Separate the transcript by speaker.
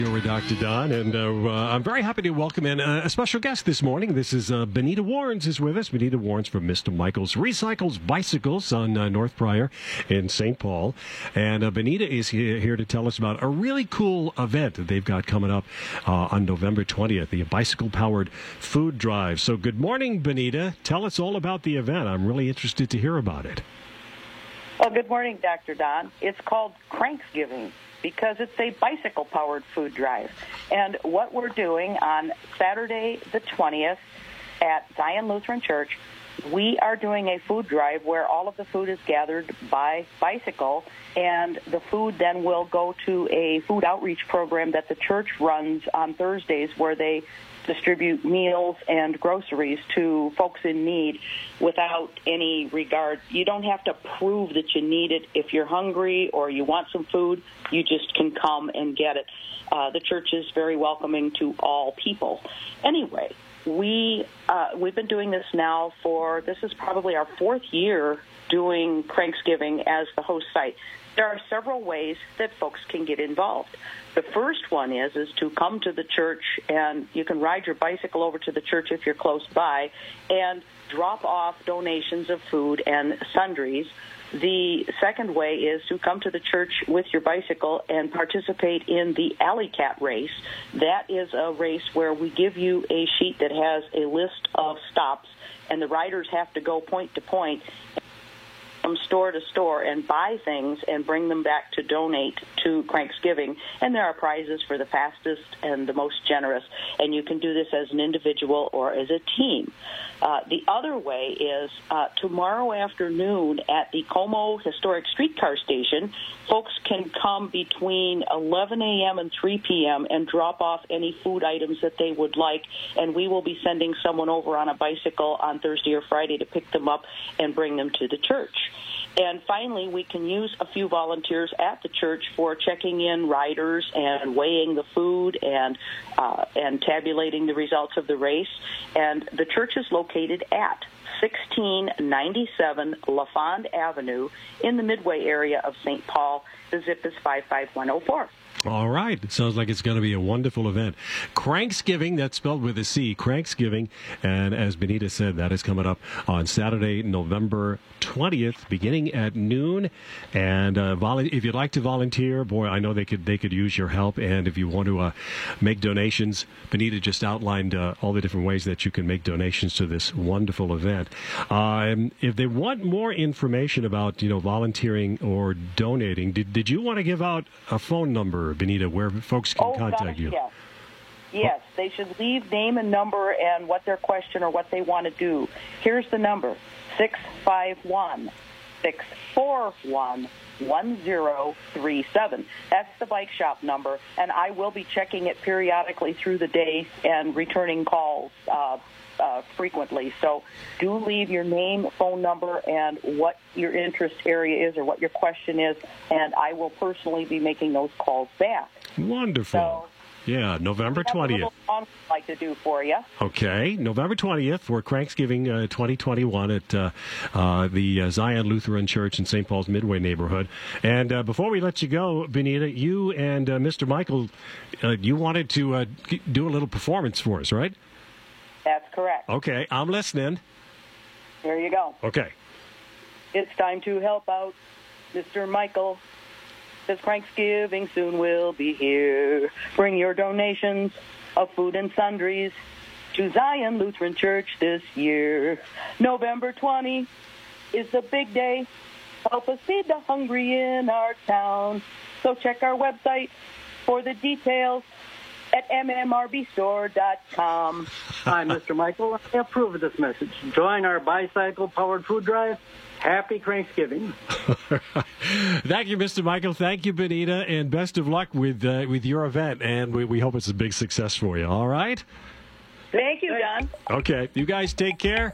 Speaker 1: You're with Dr. Don, and I'm very happy to welcome in a special guest this morning. This is Benita Warrens is with us. Benita Warrens from Mr. Michael's Recycles Bicycles on North Pryor in St. Paul. And Benita is here to tell us about a really cool event that they've got coming up on November 20th, the bicycle-powered food drive. So good morning, Benita. Tell us all about the event. I'm really interested to hear about it.
Speaker 2: Well, good morning, Dr. Don. It's called Cranksgiving because it's a bicycle-powered food drive. And what we're doing on Saturday the 20th at Zion Lutheran Church, we are doing a food drive where all of the food is gathered by bicycle, and the food then will go to a food outreach program that the church runs on Thursdays where they distribute meals and groceries to folks in need without any regard. You don't have to prove that you need it. If you're hungry or you want some food, you just can come and get it. The church is very welcoming to all people. Anyway, we've been doing this now this is probably our fourth year doing Cranksgiving as the host site. There are several ways that folks can get involved. The first one is to come to the church, and you can ride your bicycle over to the church if you're close by, and drop off donations of food and sundries. The second way is to come to the church with your bicycle and participate in the Alley Cat race. That is a race where we give you a sheet that has a list of stops, and the riders have to go point to point from store to store and buy things and bring them back to donate to Cranksgiving. And there are prizes for the fastest and the most generous. And you can do this as an individual or as a team. The other way is tomorrow afternoon at the Como Historic Streetcar Station, folks can come between 11 a.m. and 3 p.m. and drop off any food items that they would like, and we will be sending someone over on a bicycle on Thursday or Friday to pick them up and bring them to the church. And finally, we can use a few volunteers at the church for checking in riders and weighing the food and tabulating the results of the race. And the church is located at 1697 LaFond Avenue in the Midway area of St. Paul. The zip is 55104.
Speaker 1: All right. It sounds like it's going to be a wonderful event. Cranksgiving, that's spelled with a C, Cranksgiving. And as Benita said, that is coming up on Saturday, November 20th, beginning at noon. And if you'd like to volunteer, boy, I know they could use your help. And if you want to make donations, Benita just outlined all the different ways that you can make donations to this wonderful event. If they want more information about, volunteering or donating, did you want to give out a phone number, Benita, where folks can contact you?
Speaker 2: Yes. Yes, they should leave name and number and what their question or what they want to do. Here's the number, 651-641-1037. That's the bike shop number, and I will be checking it periodically through the day and returning calls frequently. So do leave your name, phone number, and what your interest area is or what your question is, and I will personally be making those calls back.
Speaker 1: Wonderful.
Speaker 2: So,
Speaker 1: yeah, November 20th.
Speaker 2: That's a little I'd like to do for you.
Speaker 1: Okay, November 20th for Cranksgiving 2021 at the Zion Lutheran Church in St. Paul's Midway neighborhood. And before we let you go, Benita, you and Mr. Michael, you wanted to do a little performance for us, right?
Speaker 2: That's correct.
Speaker 1: Okay, I'm listening.
Speaker 2: There you go.
Speaker 1: Okay.
Speaker 2: It's time to help out Mr. Michael. This Cranksgiving soon will be here. Bring your donations of food and sundries to Zion Lutheran Church this year. November 20 is the big day. Help us feed the hungry in our town. So check our website for the details at mmrbstore.com.
Speaker 3: Hi, Mr. Michael. I approve of this message. Join our bicycle-powered food drive. Happy Cranksgiving.
Speaker 1: Thank you, Mr. Michael. Thank you, Benita, and best of luck with your event. And we hope it's a big success for you. All right?
Speaker 2: Thank you, Don.
Speaker 1: Okay. You guys take care.